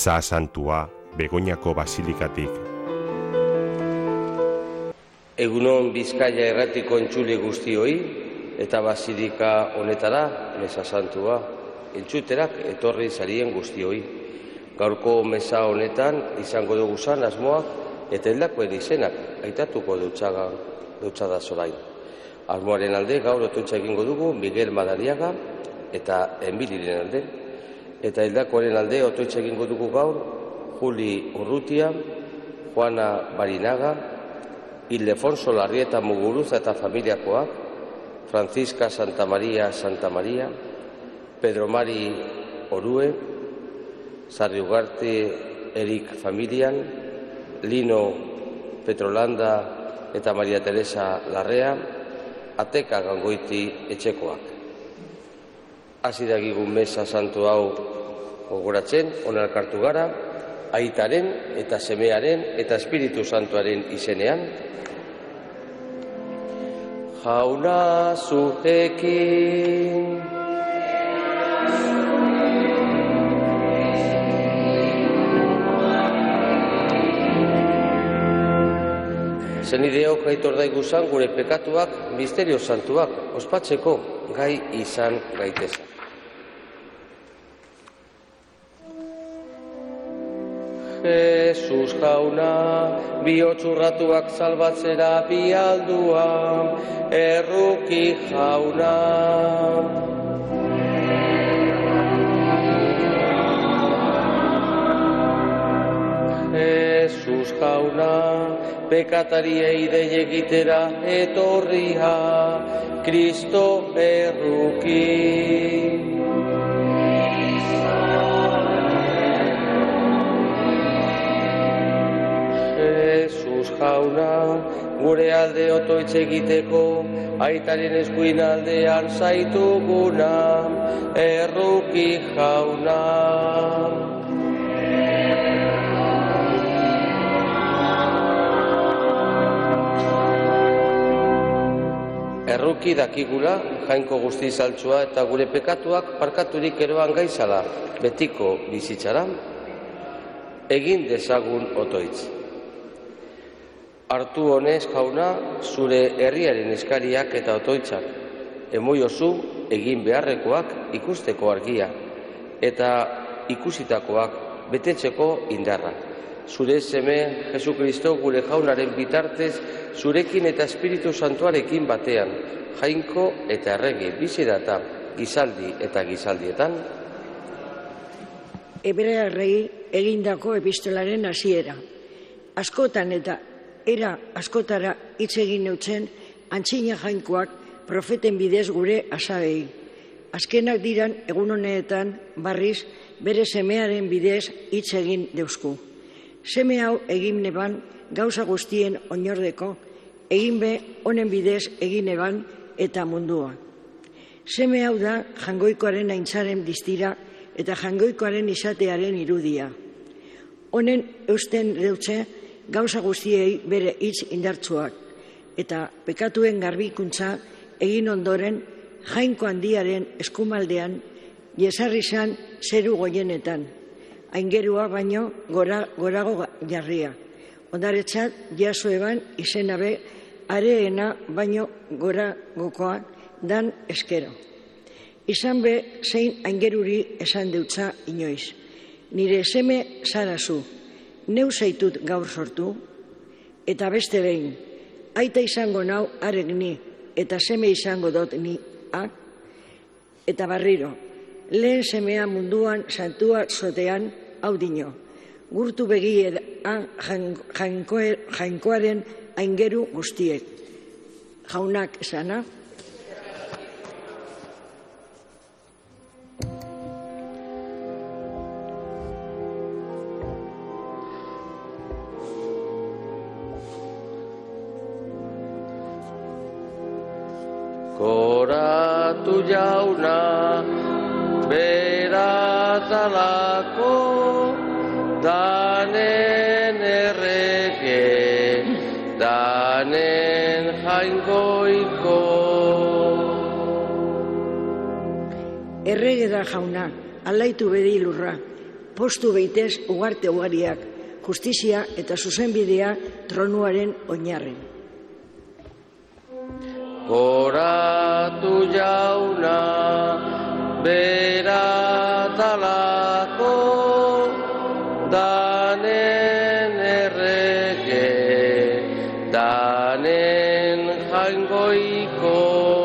Meza Santua Begoñako basilikatik. Egunon Bizkaia erratiko entzule guztioi eta basilika honetara Meza Santua entzuterak etorri zarien guztioi. Gaurko meza honetan izango dugu zan asmoak eta hildakoen izenak aitatuko deutsada zorain. Asmoaren alde gaur otoitza egingo dugu Miguel Madariaga eta Emiliren alde, eta hildakoaren alde otoitza egingo dugu gaur Juli Urrutia, Juana Barinaga, Ildefonso Larrieta Muguruza eta familiakoak, Francisca Santamaria, Pedro Mari Orue, Sarriugarte Erik familian, Lino Petrolanda eta Maria Teresa Larrea, Ateka Gangoiti etxekoak. Hasi dagigun Meza Santu hau gogoratzen, ona elkartu gara, Aitaren eta Semearen eta Espiritu Santuaren izenean. Jauna zuekin. Zenideok aitor daiguzan gure pekatuak, misterio santuak, ospatzeko gai izan gaitezen. Jesus jauna, bihotxurratuak salbatzera bialdua, erruki jauna. Jesus jauna, pekatariei dei egitera etorria, Kristo erruki. Jesus jauna, gure alde otoitz egiteko, Aitaren eskuin aldean zaituguna, erruki jauna. Erruki dakigula, jainko guzti saltzua eta gure pekatuak parkaturik eroan gaizala, betiko bizitzara, egin dezagun otoitz. Hartu honez jauna, zure herriaren eskariak eta otoitzak, emoiozu egin beharrekoak ikusteko argia, eta ikusitakoak betetzeko indarra. Zure seme, Jesukristo gure jaunaren bitartez, zurekin eta Espiritu Santuarekin batean, jainko eta errege bizidata, gizaldi eta gizaldietan. Hebrearrei egindako epistolaren hasiera. Askotan eta era askotara hitz egin neutzen, antzina jainkoak profeten bidez gure asabei. Azkenak diran egun honetan barriz bere semearen bidez hitz egin deusku. Seme hau egin neban gauza guztien oinordeko, egin be honen bidez egin neban eta mundua. Seme hau da jangoikoaren aintzaren distira eta jangoikoaren izatearen irudia. Honen eusten deutze gauza guztiei bere hitz indartsuak, eta pekatuen garbikuntza egin ondoren jainko handiaren eskumaldean jesarri zan zeru goienetan, aingerua baino gorago jarria. Ondaretzat jaso eban izenabe areena baino goragokoa dan eskero. Izan be zein aingeruri esan deutza inoiz. Nire seme zarazu, neu zaitut gaur sortu, eta beste behin, aita izango nau arek ni, eta seme izango dot ni, eta barriro, lehen semea munduan santua zotean hau dino, gurtu begiean jainkoaren aingeru guztiek. Jaunak esana. Koratu jauna, berazalako, danen errege, danen jaingoiko. Errege da jauna, alaitu bedi lurra, postu beitez ugarte ugariak, justizia eta zuzenbidea tronuaren oinarren. Goratu jauna beratalako, danen errege, danen jaingoiko.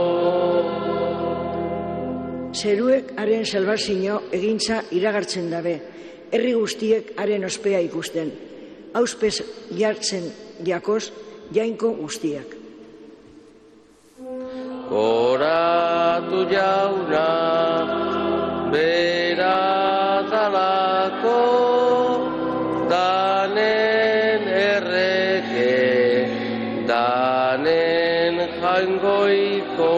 Zeruek haren salbazio egintza iragartzen dabe, herri guztiek haren ospea ikusten, auspez jartzen jakoz jainko guztiak. Goratu jauna beratalako, danen errege, danen jaingoiko.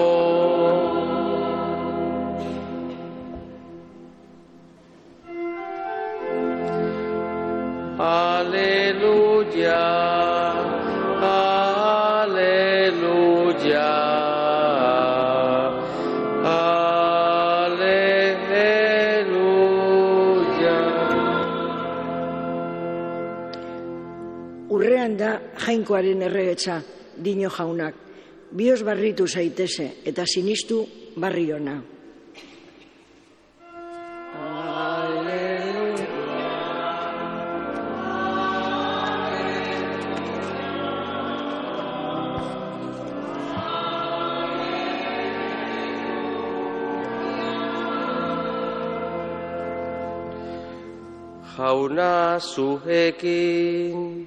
Aleluya, aleluya, aleluya. Urrean da jainkoaren erregetza, dio jaunak, bihotz barritu zaiteze eta sinistu barri ona. Jauna zuekin,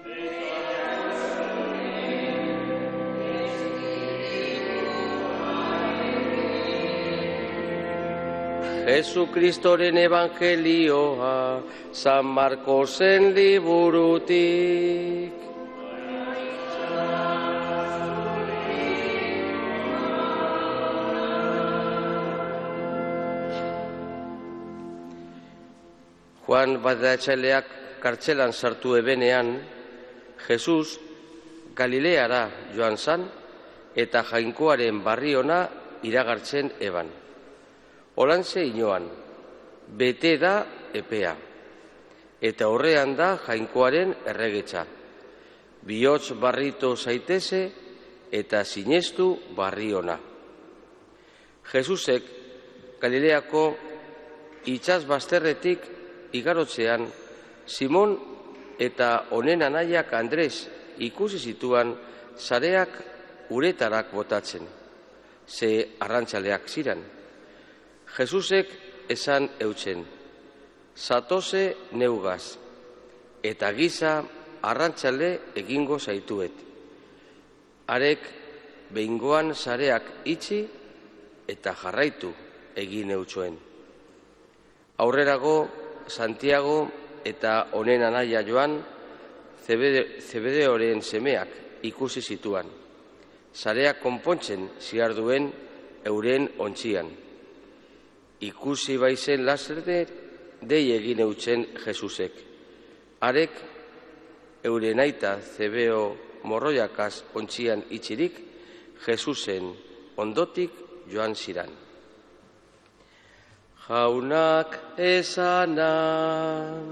Jesukristoren evangelioa San Markosen liburutik. Juan Badatzaileak kartzelan sartu ebenean, Jesus Galileara joan zan eta jainkoaren barri ona iragartzen eban. Olantze inoan, bete da epea, eta horrean da jainkoaren erregetza. Bihotz barrito zaiteze eta sinestu barri ona. Jesusek Galileako itsas bazterretik igarotzean, Simon eta honen anaiak Andres ikusi zituan sareak uretarak botatzen, ze arrantzaleak ziran. Jesusek esan eutzen, zatoze neugaz, eta giza arrantzale egingo zaituet. Arek behingoan sareak itxi eta jarraitu egin eutsuen. Aurrerago, Santiago eta honen anaia Joan, Zebedeoren semeak ikusi zituan. Sareak konpontzen ziharduen euren ontzian. Ikusi baizen laserde dei egin eutzen Jesusek. Arek euren aita Zebeo morroiakaz ontzian itxirik, Jesusen ondotik joan ziran. Jaunak esanan,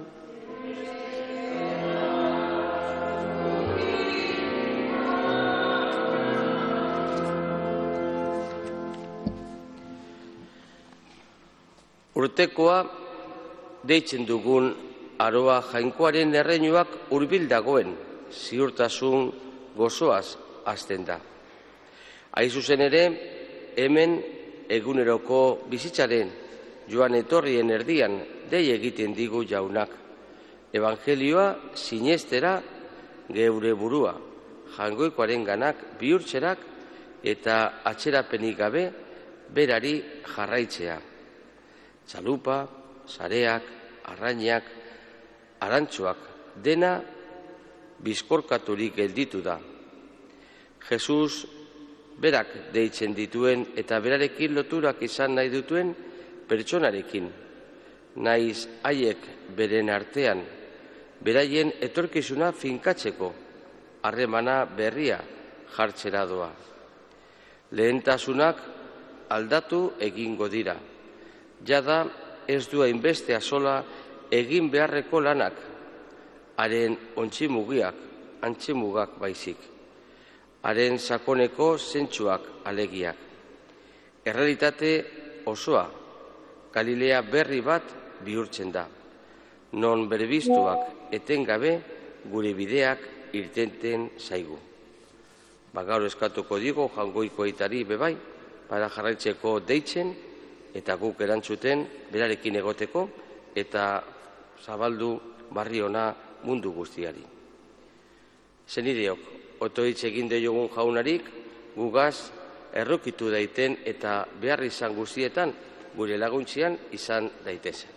urtekoa deitzen dugun aroa jainkoaren erreinuak hurbil dagoen, ziurtasun gozoaz hasten da. Hain zuzen ere, hemen eguneroko bizitzaren joan etorrien erdian dei egiten digu jaunak. Evangelioa sinestera geure burua, jainkoaren ganak bihurtzerak eta atzerapenik gabe berari jarraitzea. Txalupa, sareak, arrainak, arantxoak, dena bizkorkaturik gelditu da. Jesus berak deitzen dituen eta berarekin loturak izan nahi dutuen pertsonarekin, naiz haiek beren artean, beraien etorkizuna finkatzeko, harremana berria jartzera doa. Lehentasunak aldatu egingo dira. Jada ez du hainbeste azola egin beharreko lanak, haren ontzimugiak, antzimugak baizik, haren sakoneko zentsuak alegiak. Errealitate osoa, Galilea berri bat bihurtzen da, non berebiztuak etengabe gure bideak irtenten zaigu. Gaur eskatuko digo Jaungoikoetari bebai, para jarraitzeko deitzen eta guk erantzuten berarekin egoteko eta zabaldu barri ona mundu guztiari. Senideok, otoitz egin diogun jaunarik, gugaz errokitu daiten eta behar izan guztietan gure laguntzian izan daitezen.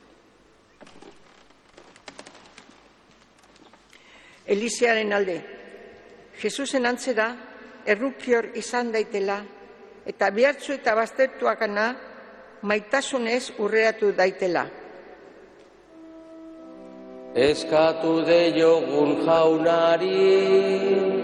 Elisearen alde, Jesusen antzera errukior izan daitela eta behartzu eta baztertuakana maitasunez urreatu daitela. Eskatu deiogun jaunari,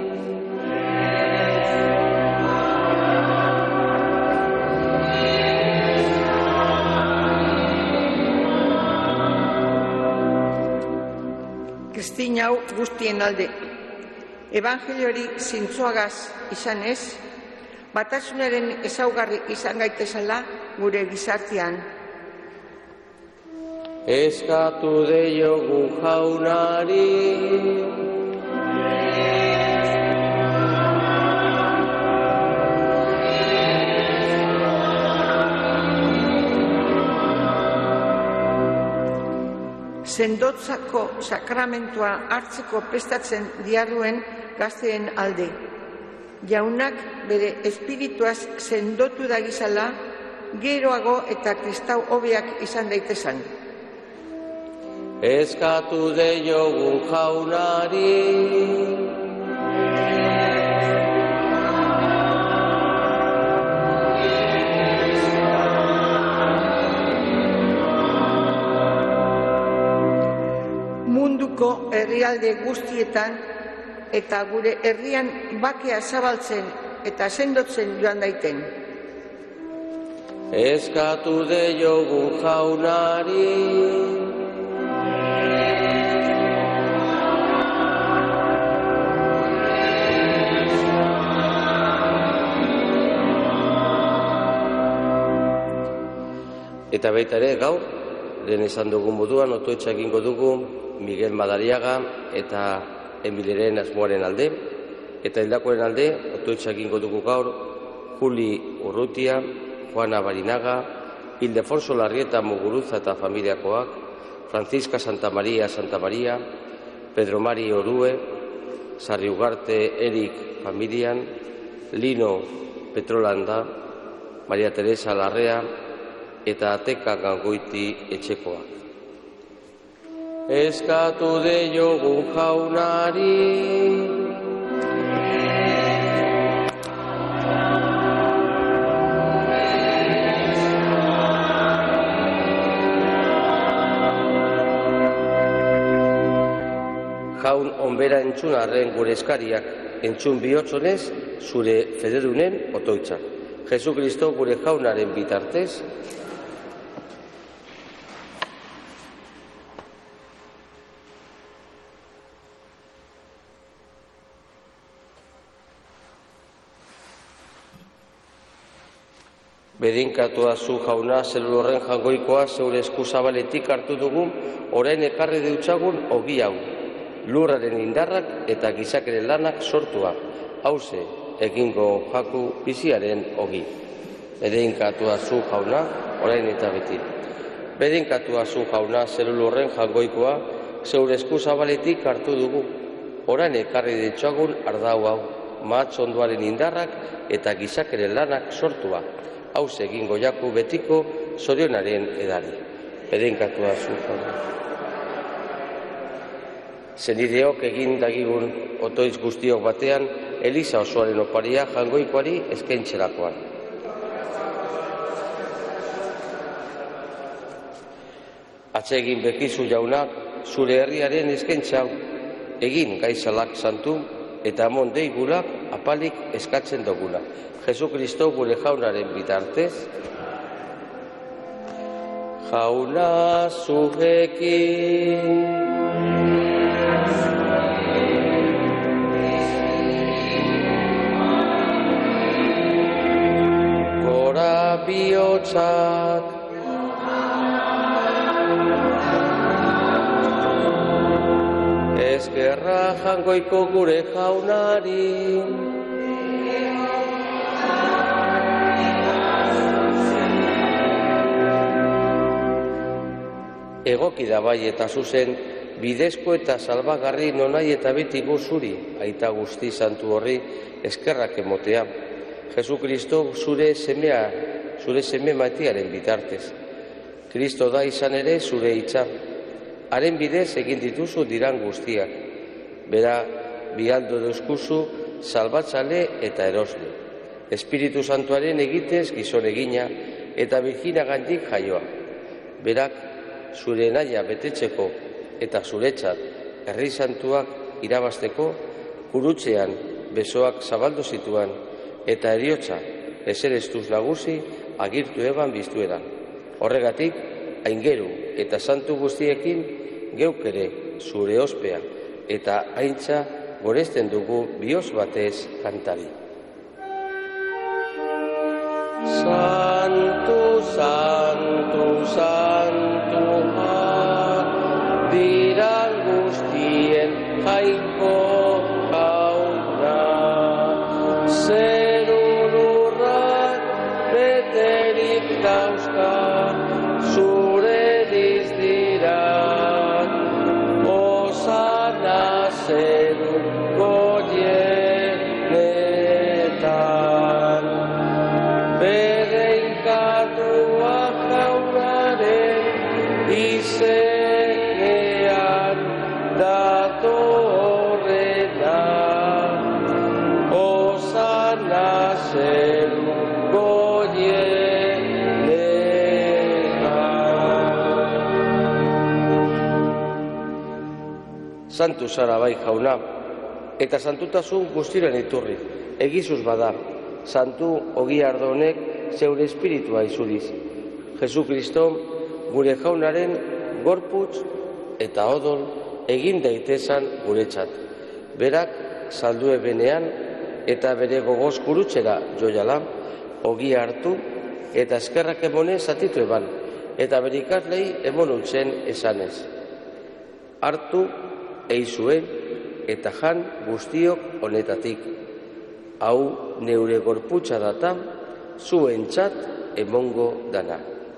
Kristin hau guztien alde, Evangeliori zintzoagaz izan ez, batasunaren ezaugarri izan gaitezala gure gizartean. Eskatu deiogun jaunari, sendotzako sakramentua hartzeko prestatzen diarduen gazteen alde. Jaunak bere espirituaz sendotu dagizala, geroago eta kristau hobeak izan daitezan. Eskatu deiogun jaunari, munduko herrialde guztietan eta gure herrian bakea zabaltzen eta sendotzen joan daiten. Eskatu deiogun jaunari, eta baita ere gaur, lehen esan dugun moduan, otoitza egingo dugu Miguel Madariaga eta Emileren asmoaren alde, eta hildakoren alde, otoitza egingo dugu gaur, Juli Urrutia, Juana Barinaga, Ildefonso Larrieta Muguruza eta familiakoak, Francisca Santamaria, Pedro Mari Orue, Sarri Ugarte Erik familian, Lino Petrolanda, Maria Teresa Larrea eta Ateka Gangoiti etxekoak. Eskatu deiogun jaunari, jaun onbera entzun arren gure eskariak, entzun bihotzonez zure federunen otoitzak. Jesu Kristo gure jaunaren bitartez, bedinkatua zu jauna, zelul horren jangoikoa zeure esku zabaletik hartu dugun, orain ekarri deutsagun ogi hau, lurraren indarrak eta gizakeren lanak sortua, hauze egingo jaku biziaren ogi. Bedinkatua zu jauna, orain eta beti. Bedinkatua zu jauna, zelul horren jangoikoa zeure esku zabaletik hartu dugu, orain ekarri deutsagun ardau hau, mahatz ondoaren indarrak eta gizakeren lanak sortua, hauze egingo jaku betiko zorionaren edari. Bedinkatua zu jauna. Zenideok egin dagigun otoitz guztiok batean, Eliza osoaren oparia jangoikoari eskaintzerakoan. Atsegin bekizu jaunak, zure herriaren eskaintza hau, egin gaizalak santu eta amon deigulak apalik eskatzen dugula. Jesu Kristo gure jaunaren bitartez, Jauna zurekin. Gora bihotzak. Eskerra jangoiko gure jaunari. Egoki da bai eta zuzen, bidezko eta salbagarri nonai eta beti zuri, aita guzti santu horri eskerrak emotea. Jesu Kristo zure seme matiaren bitartez. Kristo da izan ere zure hitza. Haren bidez egin dituzu diran guztiak. Bera, bialdo deuskuzu, salbatzale eta erosle. Espiritu Santuaren egitez gizon egina eta Birjinagandik jaioa. Berak, zure naia betetzeko eta zuretzat herri santuak irabazteko, gurutzean besoak zabaldu zituan eta eriotza eserestuz nagusi agirtu eban biztuera. Horregatik, aingeru eta santu guztiekin geuk ere zure ospea eta aintza goresten dugu bihotz batez kantari. Santu, santu, santuak diran guztien jainko jauna. Zeru lurrak beterik dauzka zure dizdirak. Osana zeru goienetan. Bereinkadua jaunaren izenean datorrena. Osana zeru goienetan. Santu zara bai jauna, eta santutasun guztiren iturri, egizuz bada. Santu Ogiardo honek zeure espiritua izuriz. Jesu Kristo gure jaunaren gorputz eta odol egin daitezan guretzat. Berak saldue benean eta bere gogoz gurutzera joiala, ogia hartu eta eskerrak emonez zatitu eban, eta bere ikaslei emon utzen esanez. Hartu eizue eta jan guztiok honetatik. Hau neure gorputza data, zuentzat emongo dana.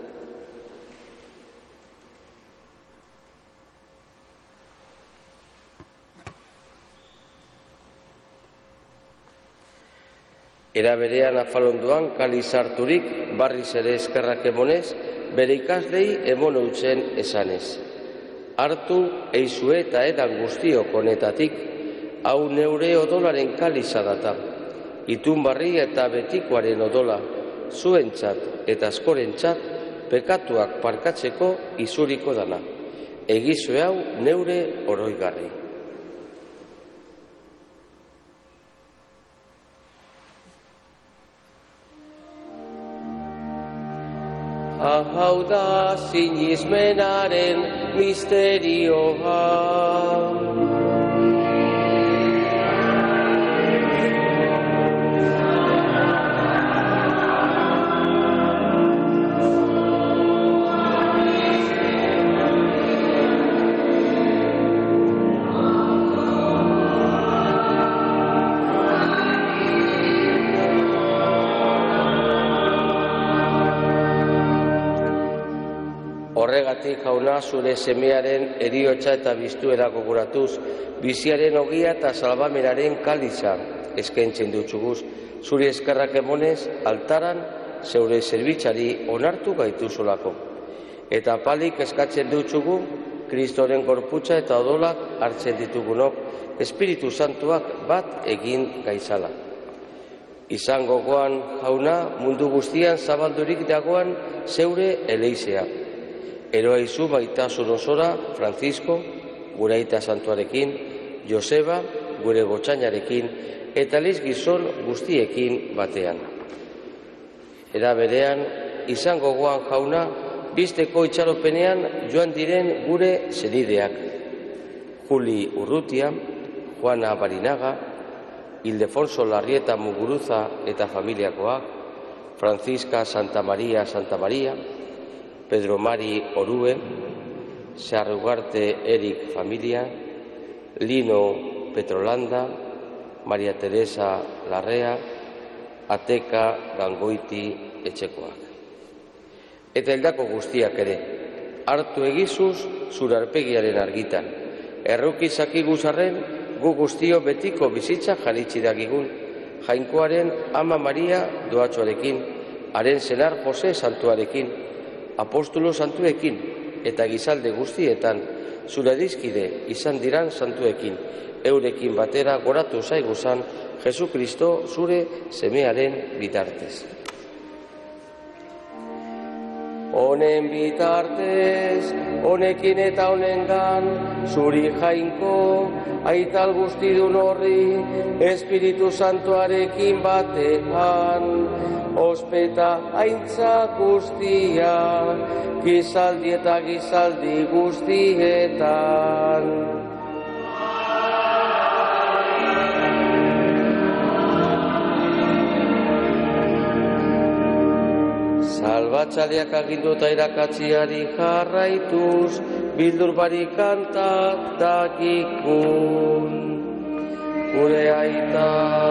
Era berean afalondoan kaliz harturik, barriz ere eskerrak emonez, bere ikaslei emon utzen esanez. Hartu eizue eta edan guztiok honetatik, hau neure odolaren kaliza data. Itunbarri eta betikoaren odola, zuentzat eta askorentzat pekatuak parkatzeko izuriko dana. Egizue hau neure oroigarri. Hau da sinismenaren misterioa. Horregatik jauna zure semearen eriotza eta biztuera gogoratuz, biziaren ogia eta salbameraren kaliza eskaintzen dutxuguz, zure eskerrak emonez altaran zeure zerbitzari onartu gaituzolako. Eta palik eskatzen dutxugu, Kristoren gorputza eta odolak hartzen ditugunok, Espiritu Santuak bat egin gaizala. Izan gogoan jauna mundu guztian zabaldurik dagoan zeure eleizea. Eroa izu maitasun osora Francisco, gure aita santuarekin, Joseba, gure gotxainarekin, eta liz gizon guztiekin batean. Era berean, izan gogoan jauna, bizteko itxaropenean joan diren gure senideak. Juli Urrutia, Juana Barinaga, Ildefonso Larrieta Muguruza eta familiakoak, Francisca Santamaria, Pedro Mari Orue, Sarugarte Erik familia, Lino Petrolanda, Maria Teresa Larrea, Ateka Gangoiti etxekoak. Eta heldako guztiak ere, hartu egizuz zure aurpegiaren argitan. Erruki zakiguzarren gu guztio betiko bizitza jaritsi dagigun, Jainkoaren Ama Maria doatxoarekin, haren senar Jose santuarekin, apostolo santuekin eta gizalde guztietan zure dizkide izan diran santuekin, eurekin batera goratu zaiguzan Jesu Kristo zure semearen bitartez. Honen bitartez, honekin eta honengan, zuri Jainko, aital guztidun horri, Espiritu Santuarekin batean, ospeta aintza guztia, gizaldi eta gizaldi guztietan. Salbatzaileak aginduta irakatziari jarraituz, bildur barik kantak dakikun. Gure aita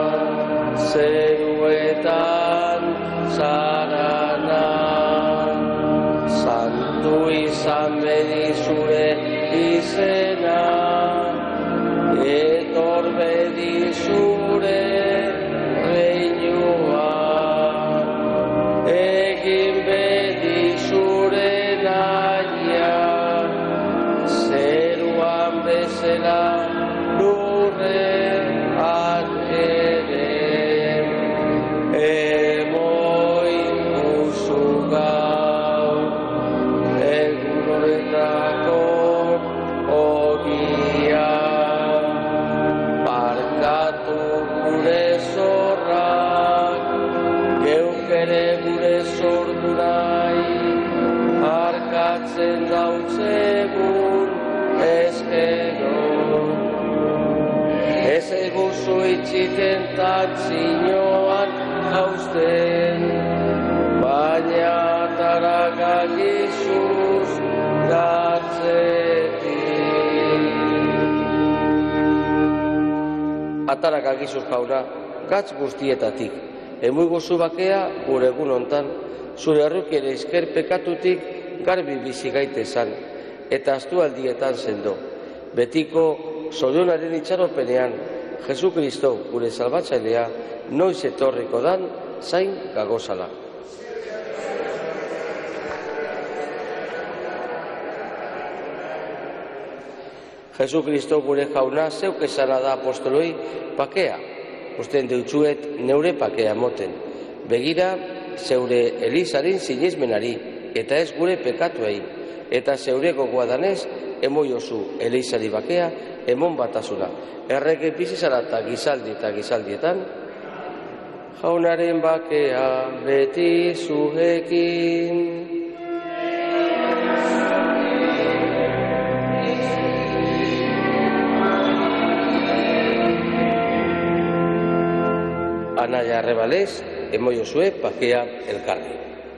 zeruetan zarana, santu izan bedi zure izena, etor bedi zure reinua. Egin bedi zure naia, zeruan bezala lurrean ere. Emoi guzu gau, egun horretako ogia, barkatu gure zorrak, geuk ere gure sortu nahi, harkatzen dautzegun ezkero. Ez eguzu itxiten tatzinoan jauzten, baina tarakak izuz gatzetik. Atarakak izuz jauna, gatz guztietatik. Emui gozu bakea gure egun hontan, zure arruki ere esker pekatutik garbi bizi gaitezan, eta astualdietan sendo. Betiko zorionaren itxaropenean, Jesu Kristo gure salbatzailea, noiz etorriko dan zain gagozala. Jesu Kristo gure jauna zeuk esana da apostoloi pakea. Usten deutsuet neure pakea moten. Begira zeure Elizaren sinesmenari eta ez gure pekatuei. Eta zeure gogoa danez emoiozu Elizari bakea emon batasuna. Errege bizizara eta gizaldietan jaunaren bakea beti zuekin. Anaia Arrebalez, emoiozue pakea elkarri.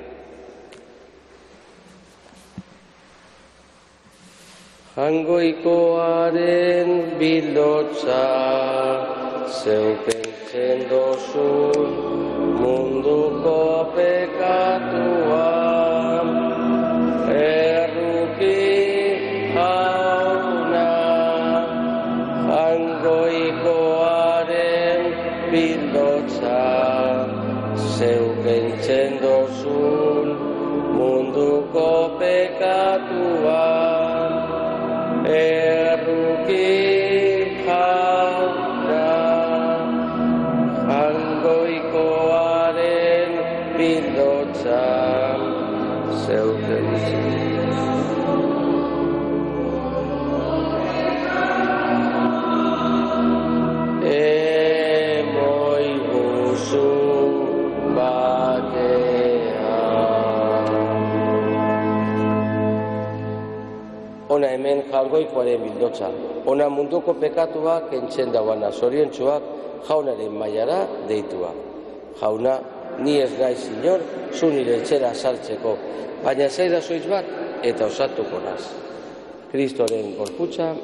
Jangoikoaren bildotza, zeukentzen dozun munduko pekatua, erruki jauna, jangoikoaren bildotza, zeukentzen dozun munduko pekatua, erruki jauna, jangoikoaren bildotza, zeukentzen. Emoi guzu bakea. hemen jangoikoaren bildotza. Ona munduko pekatua kentzen dauana, zoriontsuak jaunaren mailara deitua. Jauna, ni ez naiz inor, zu nire etxera sartzeko, baina zaida zoiz bat eta osatuko naz. Kristoren gorputza.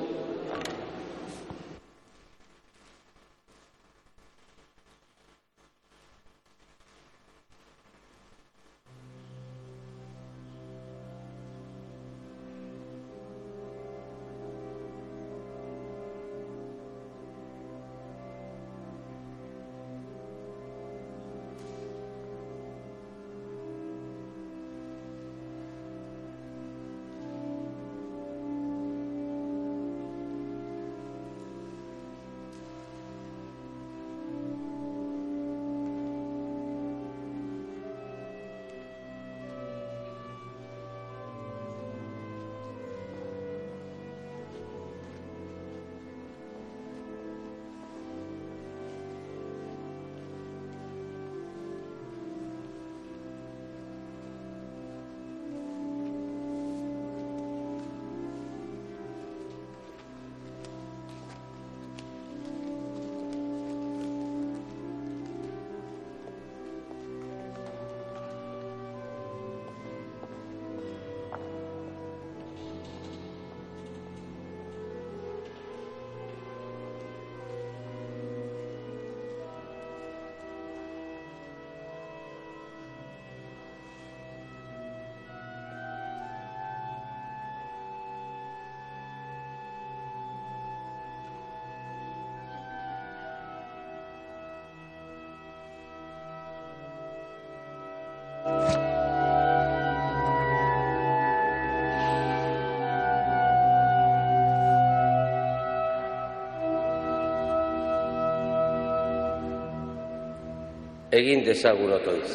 Egin dezagun otoiz.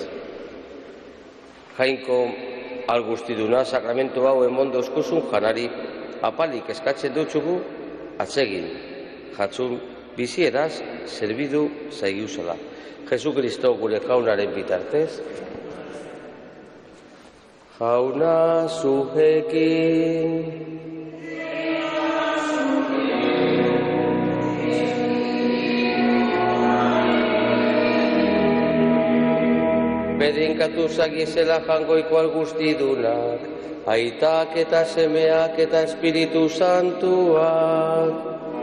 Jainko algustiduna sakramentu hau emondo eskuzun janari apalik eskatzen dutzugu atsegin. Jatzun bizieraz zerbidu zaiguzela. Jesu Kristo gure jaunaren bitartez. Jauna zuekin. Bedinkatu zagizela jangoiko algustidunak, aitak eta semeak eta Espiritu Santuak.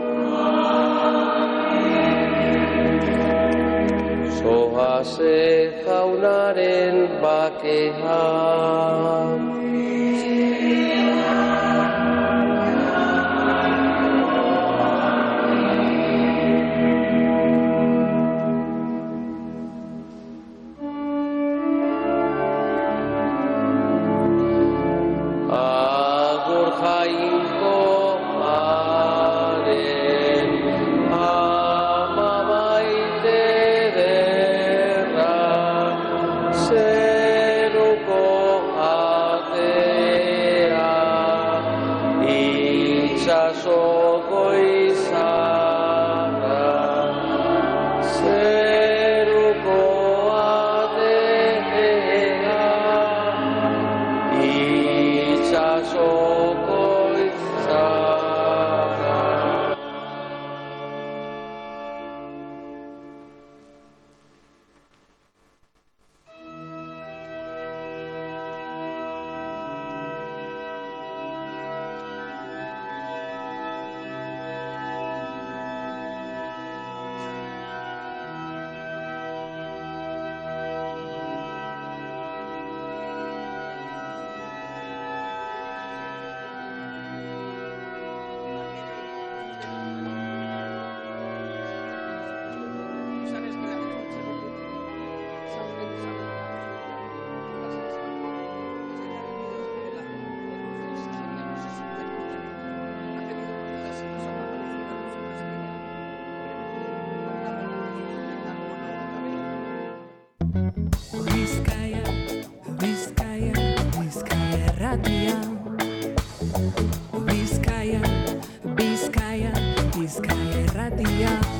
Zoaze jaunaren bakean. Bizkaia Irratia